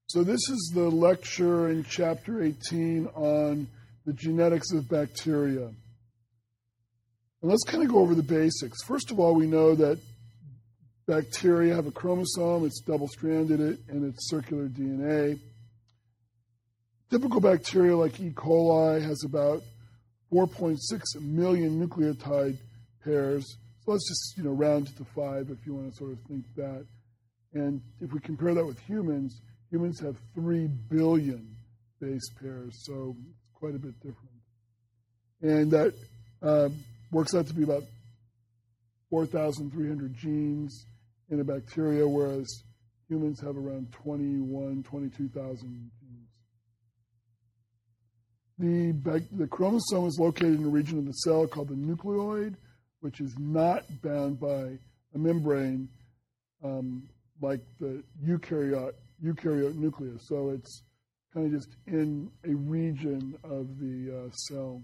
So this is the lecture in Chapter 18 on the genetics of bacteria. And let's kind of go over the basics. First of all, we know that bacteria have a chromosome, it's double-stranded, and it's circular DNA. Typical bacteria like E. coli has about 4.6 million nucleotide pairs. So let's just round it to 5 if you want to sort of think that. And if we compare that with humans, humans have 3 billion base pairs, so it's quite a bit different. And that works out to be about 4,300 genes in a bacteria, whereas humans have around 22,000 genes. The chromosome is located in a region of the cell called the nucleoid, which is not bound by a membrane like the eukaryote nucleus. So it's kind of just in a region of the cell.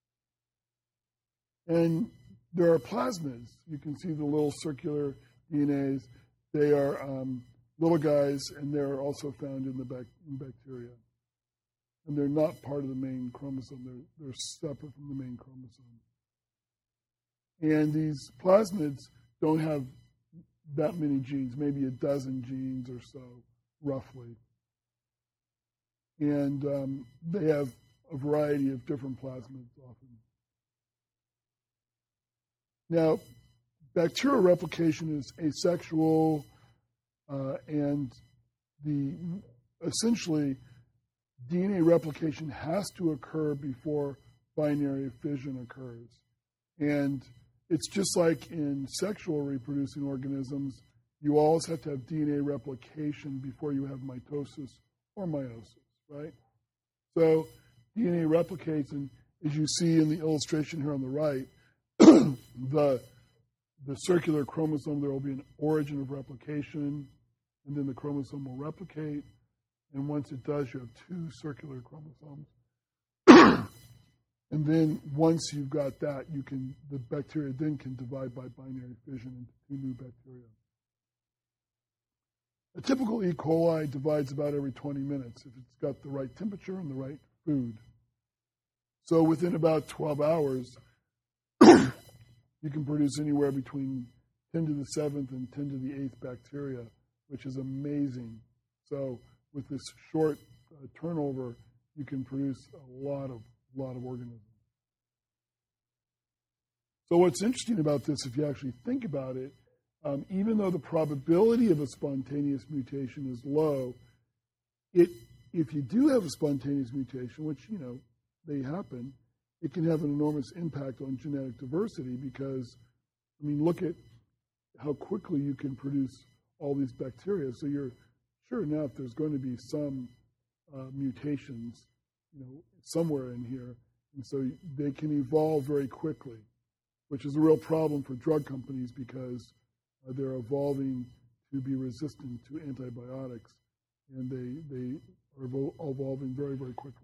And there are plasmids. You can see the little circular DNAs. They are little guys, and they're also found in bacteria. And they're not part of the main chromosome. They're separate from the main chromosome. And these plasmids don't have that many genes, maybe a dozen genes or so, roughly. And they have a variety of different plasmids often. Now, bacterial replication is asexual, and essentially DNA replication has to occur before binary fission occurs. And it's just like in sexual reproducing organisms, you always have to have DNA replication before you have mitosis or meiosis, right? So DNA replicates, and as you see in the illustration here on the right, the circular chromosome, there will be an origin of replication, and then the chromosome will replicate. And once it does, you have 2 circular chromosomes. And then once you've got that, the bacteria then can divide by binary fission into 2 new bacteria. A typical E. coli divides about every 20 minutes if it's got the right temperature and the right food. So within about 12 hours, you can produce anywhere between 10 to the 7th and 10 to the 8th bacteria, which is amazing. So with this short turnover, you can produce a lot of organisms. So what's interesting about this, if you actually think about it, even though the probability of a spontaneous mutation is low, if you do have a spontaneous mutation, which, they happen, it can have an enormous impact on genetic diversity because, look at how quickly you can produce all these bacteria. So you're sure enough there's going to be some mutations, somewhere in here. And so they can evolve very quickly, which is a real problem for drug companies because they're evolving to be resistant to antibiotics, and they are evolving very, very quickly.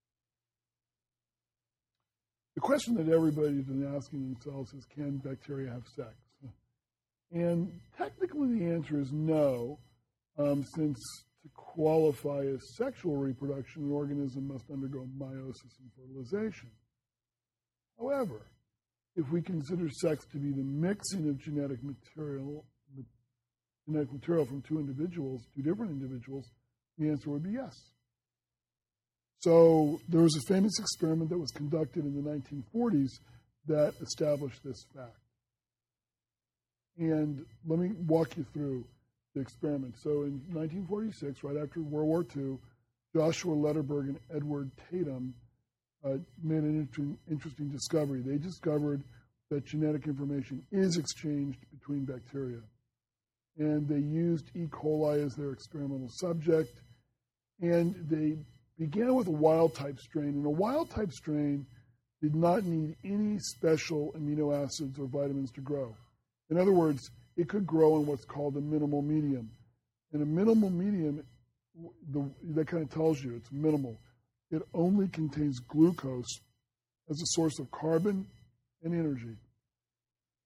The question that everybody's been asking themselves is, can bacteria have sex? And technically the answer is no, since to qualify as sexual reproduction, an organism must undergo meiosis and fertilization. However, if we consider sex to be the mixing of genetic material from 2 different individuals, the answer would be yes. So there was a famous experiment that was conducted in the 1940s that established this fact. And let me walk you through the experiment. So in 1946, right after World War II, Joshua Lederberg and Edward Tatum made an interesting discovery. They discovered that genetic information is exchanged between bacteria. And they used E. coli as their experimental subject. And they began with a wild-type strain. And a wild-type strain did not need any special amino acids or vitamins to grow. In other words, it could grow in what's called a minimal medium. And a minimal medium, that kind of tells you it's minimal. It only contains glucose as a source of carbon and energy.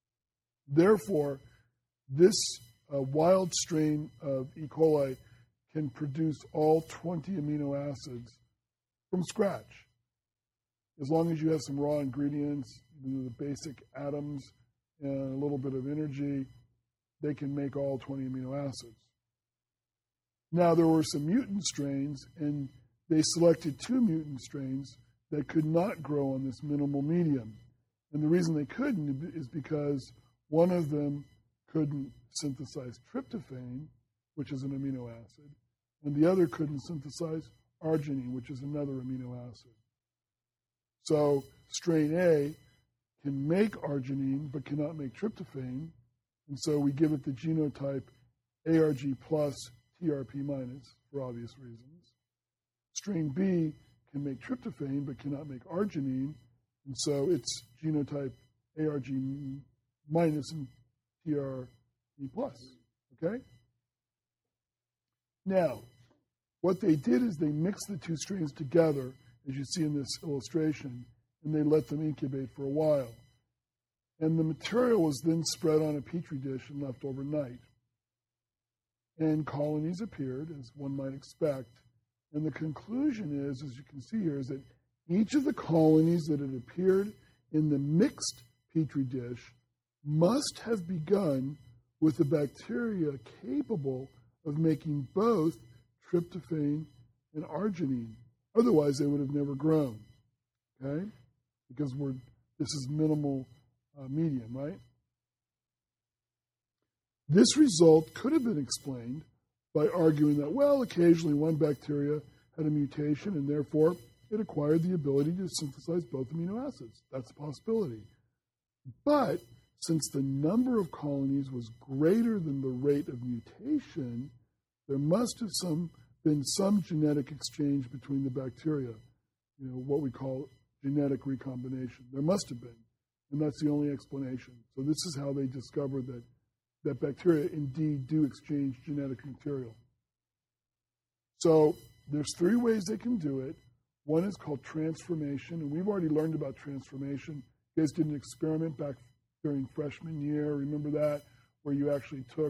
Therefore, this wild strain of E. coli can produce all 20 amino acids from scratch. As long as you have some raw ingredients, the basic atoms, and a little bit of energy, they can make all 20 amino acids. Now, there were some mutant strains, and they selected 2 mutant strains that could not grow on this minimal medium. And the reason they couldn't is because one of them couldn't synthesize tryptophan, which is an amino acid, and the other couldn't synthesize arginine, which is another amino acid. So strain A can make arginine but cannot make tryptophan, and so we give it the genotype ARG plus TRP minus for obvious reasons. Strain B can make tryptophan but cannot make arginine, and so it's genotype ARG minus and TRP plus, okay? Now, what they did is they mixed the 2 strains together, as you see in this illustration, and they let them incubate for a while. And the material was then spread on a petri dish and left overnight. And colonies appeared, as one might expect. And the conclusion is, as you can see here, is that each of the colonies that had appeared in the mixed petri dish must have begun with a bacteria capable of making both tryptophan and arginine. Otherwise, they would have never grown, okay? Because this is minimal medium, right? This result could have been explained by arguing that, well, occasionally one bacteria had a mutation and therefore it acquired the ability to synthesize both amino acids. That's a possibility. But since the number of colonies was greater than the rate of mutation, there must have been some genetic exchange between the bacteria, what we call genetic recombination. There must have been, and that's the only explanation. So this is how they discovered that bacteria indeed do exchange genetic material. So there's 3 ways they can do it. One is called transformation, and we've already learned about transformation. You guys did an experiment back during freshman year, remember that, where you actually took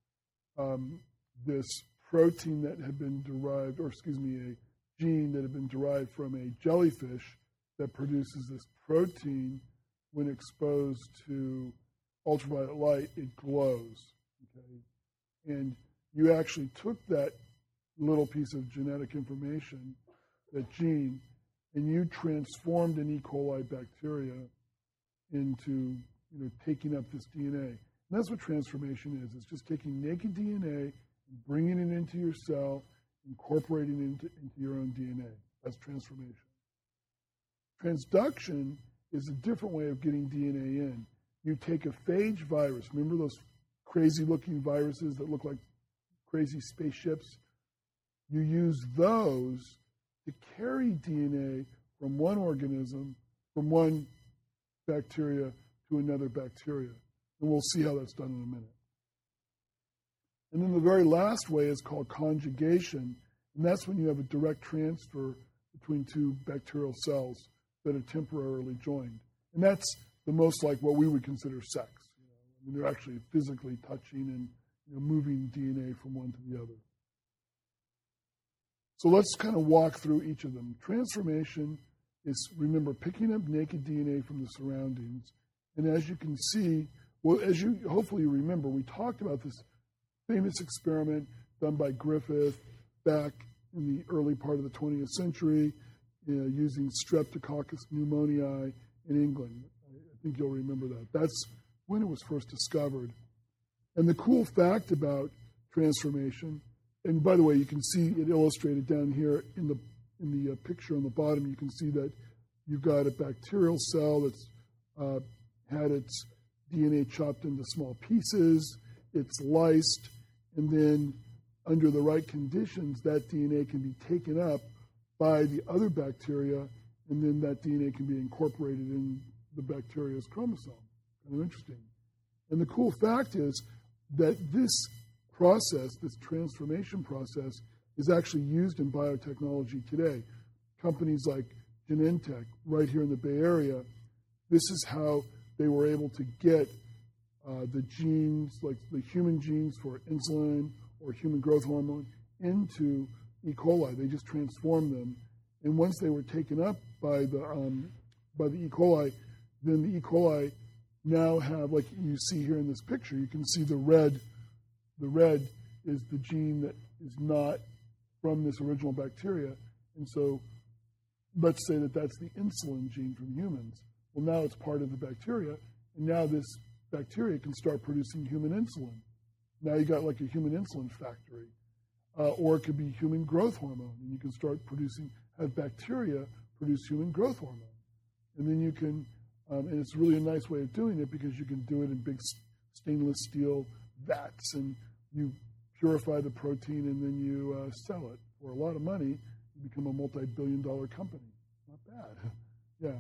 this protein that had been derived, a gene that had been derived from a jellyfish that produces this protein. When exposed to ultraviolet light, it glows, okay? And you actually took that little piece of genetic information, that gene, and you transformed an E. coli bacteria into taking up this DNA. And that's what transformation is. It's just taking naked DNA and bringing it into your cell, incorporating it into your own DNA. That's transformation. Transduction is a different way of getting DNA in. You take a phage virus. Remember those crazy-looking viruses that look like crazy spaceships? You use those to carry DNA from one organism, from one bacteria to another bacteria. And we'll see how that's done in a minute. And then the very last way is called conjugation, and that's when you have a direct transfer between 2 bacterial cells that are temporarily joined. And that's the most like what we would consider sex. They're actually physically touching and moving DNA from one to the other. So let's kind of walk through each of them. Transformation is, remember, picking up naked DNA from the surroundings. And as you can see, as you hopefully remember, we talked about this famous experiment done by Griffith back in the early part of the 20th century, using Streptococcus pneumoniae in England. I think you'll remember that. That's when it was first discovered. And the cool fact about transformation, and by the way, you can see it illustrated down here in the picture on the bottom. You can see that you've got a bacterial cell that's had its DNA chopped into small pieces, it's lysed, and then under the right conditions, that DNA can be taken up by the other bacteria, and then that DNA can be incorporated in the bacteria's chromosome. Kind of interesting. And the cool fact is that this process, this transformation process, is actually used in biotechnology today. Companies like Genentech, right here in the Bay Area, this is how they were able to get the genes, like the human genes for insulin or human growth hormone, into E. coli. They just transformed them. And once they were taken up by the E. coli, then the E. coli now have, like you see here in this picture, you can see the red. The red is the gene that is not from this original bacteria. And so let's say that that's the insulin gene from humans. Well, now it's part of the bacteria, and now this bacteria can start producing human insulin. Now you got like a human insulin factory. Or it could be human growth hormone, and you can start have bacteria produce human growth hormone. And then you can, and it's really a nice way of doing it because you can do it in big stainless steel vats, and you purify the protein, and then you sell it for a lot of money. You become a multi-billion-dollar company. Not bad. Yeah.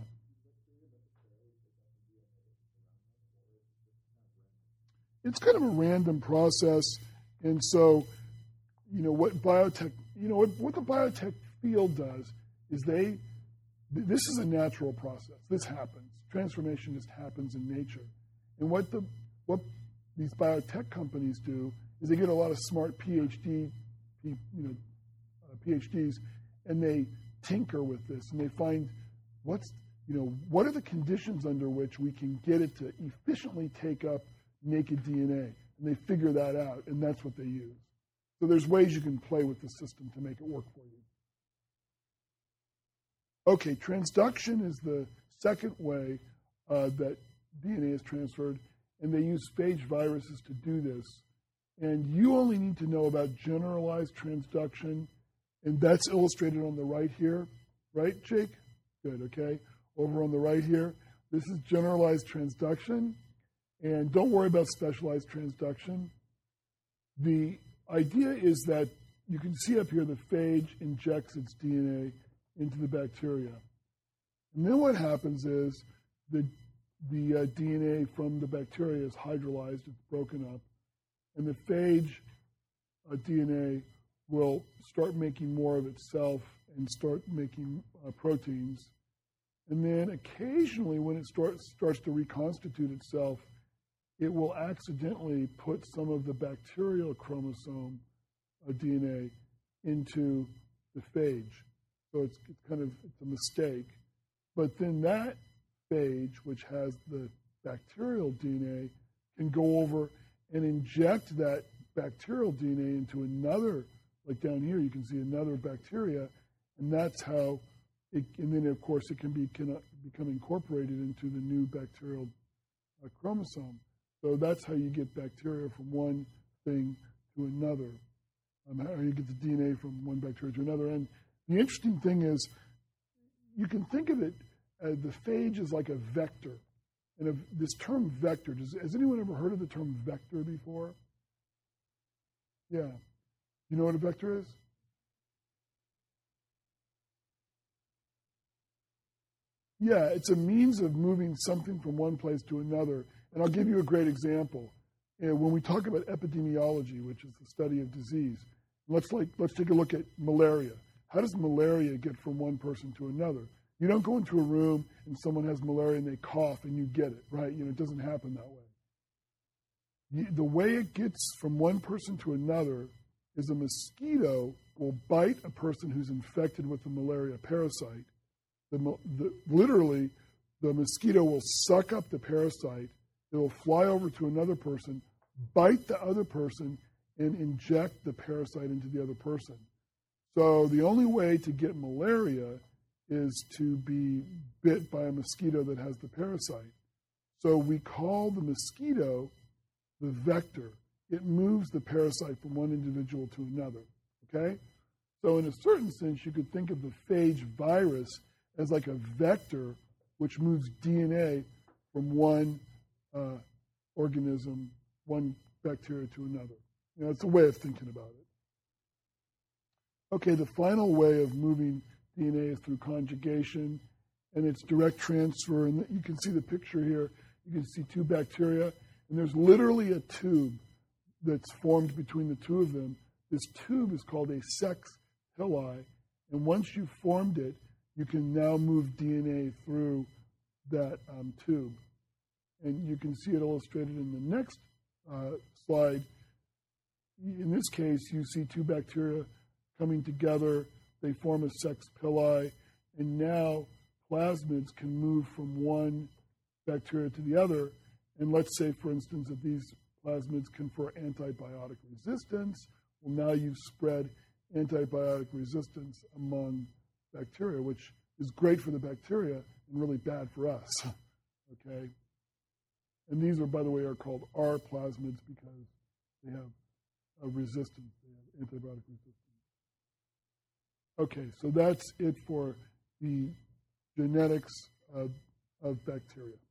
It's kind of a random process, and so, what biotech, what the biotech field does is this is a natural process. This happens. Transformation just happens in nature. And what these biotech companies do is they get a lot of smart PhDs, and they tinker with this, and they find what are the conditions under which we can get it to efficiently take up naked DNA, and they figure that out, and that's what they use. So there's ways you can play with the system to make it work for you. Okay, transduction is the second way that DNA is transferred, and they use phage viruses to do this. And you only need to know about generalized transduction, and that's illustrated on the right here. Right, Jake? Good, okay. Over on the right here, this is generalized transduction. And don't worry about specialized transduction. The idea is that you can see up here the phage injects its DNA into the bacteria. And then what happens is the DNA from the bacteria is hydrolyzed, it's broken up, and the phage DNA will start making more of itself and start making proteins. And then occasionally when it starts to reconstitute itself, it will accidentally put some of the bacterial chromosome DNA into the phage. So it's a mistake. But then that phage, which has the bacterial DNA, can go over and inject that bacterial DNA into another, like down here, you can see another bacteria, and that's how and then of course it can become incorporated into the new bacterial chromosome. So that's how you get bacteria from one thing to another. How you get the DNA from one bacteria to another. And the interesting thing is, you can think of it, the phage is like a vector. And this term vector, has anyone ever heard of the term vector before? Yeah. You know what a vector is? Yeah, it's a means of moving something from one place to another. And I'll give you a great example. When we talk about epidemiology, which is the study of disease, let's take a look at malaria. How does malaria get from one person to another? You don't go into a room and someone has malaria and they cough and you get it, right? It doesn't happen that way. The way it gets from one person to another is a mosquito will bite a person who's infected with the malaria parasite. Literally, the mosquito will suck up the parasite. It will fly over to another person, bite the other person, and inject the parasite into the other person. So the only way to get malaria is to be bit by a mosquito that has the parasite. So we call the mosquito the vector. It moves the parasite from one individual to another, okay? So in a certain sense, you could think of the phage virus as like a vector which moves DNA from one organism, one bacteria to another. It's a way of thinking about it. Okay, the final way of moving DNA is through conjugation, and it's direct transfer. And you can see the picture here. You can see two bacteria, and there's literally a tube that's formed between the two of them. This tube is called a sex hilli, and once you've formed it, you can now move DNA through that tube. And you can see it illustrated in the next slide. in this case, you see two bacteria coming together. They form a sex pili, and now plasmids can move from one bacteria to the other. And let's say, for instance, that these plasmids confer antibiotic resistance. Well, now you've spread antibiotic resistance among bacteria, which is great for the bacteria and really bad for us. Okay? And these are, by the way, are called R plasmids because they have a resistance. They have antibiotic resistance. Okay, so that's it for the genetics of bacteria.